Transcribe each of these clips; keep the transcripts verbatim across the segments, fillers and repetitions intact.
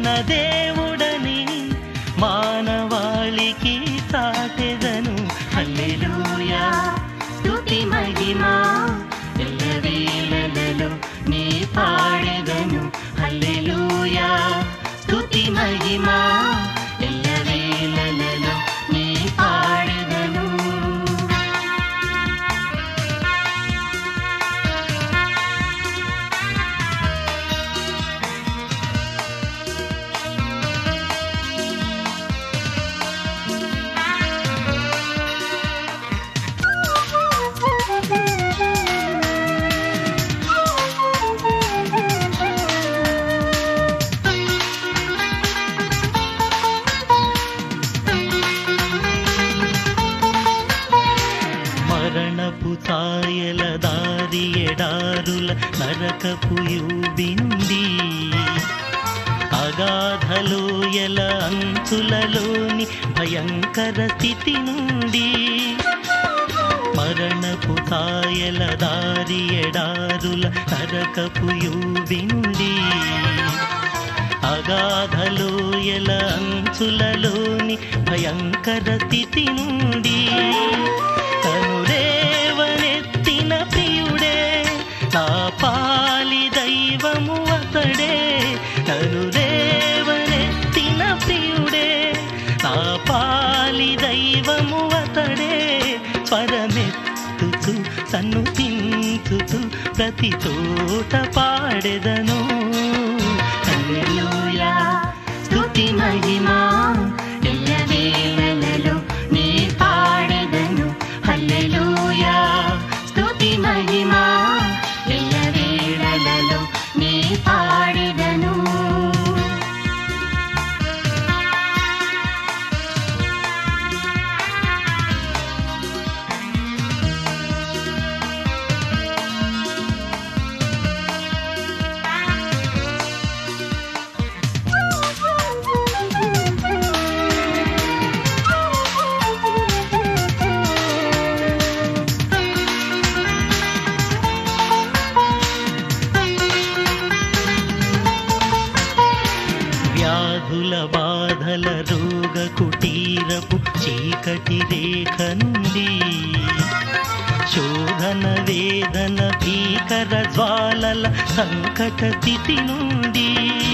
ఘనదేవుడని మానవాళికి సాటెదను. హల్లెలూయా స్తుతి మహిమా ఎల్లవేళలలో నీ పాడెదను. హల్లెలూయా స్తుతి మహిమా ఎల్లవేళలలో నీ పాడెదను. మరణపు ఛాయల దారి ఎడారుల నరకపు యూబి నుండి అగాధలోయల అంచులలోని భయంకర స్థితి నుండి మరణపు ఛాయల దారి ఎడారుల నరకపు యూబి నుండి అగాధలోయల అంచులలోని భయంకర స్థితి నుండి కనురేవనెత్తిన ప్రియుడే నా పాలి దైవము అతడే. కనురేవనెత్తిన ప్రియుడే నా పాలి దైవము అతడే. స్వరమెత్తుతూ సన్నుతించుతూ ప్రతి చోట పాడెదను. హల్లెలూయా స్తుతి మహిమా ఎల్లవేళలలో నీ పాడెదను. హల్లెలూయా స్తుతి మహిమా ఎల్లవేళలలో నీ పాడెదను. వ్యాధుల బాధల రోగ కుటీరపు చీకటి రేఖ నుండి శోధన వేదన భీకర జ్వాలల సంకట స్థితి నుండి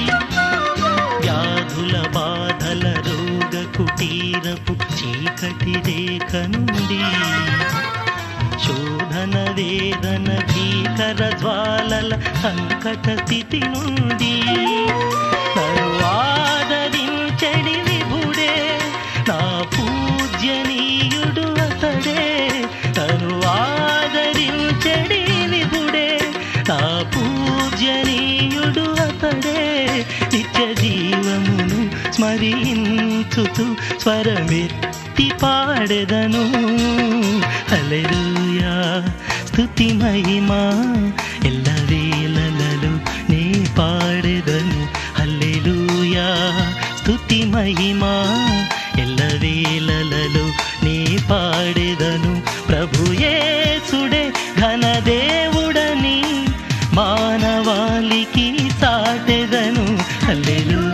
వ్యాధుల బాధల రోగ కుటీరపు చీకటి రేఖ నుండి శోధన వేదన భీకర జ్వాలల సంకట స్థితి నుండి ఆదరించడి విభుడే నా పూజ్యనీయుడు అతడే. తను ఆదరించడి విభుడే నా పూజ్యనీయుడు అతడే. నిత్య జీవమును స్మరించుతూ స్వరమెత్తి పాడెదను. హల్లెలూయా స్తుతి మహిమా ఎల్లవేళలలో నీ పాడెదను. హల్లెలూయా స్తుతి మహిమా ఎల్లవేళలలో నీ పాడెదను. ప్రభు యేసుడే ఘనదేవుడని మానవాళికి సాటెదను. హల్లెలూయా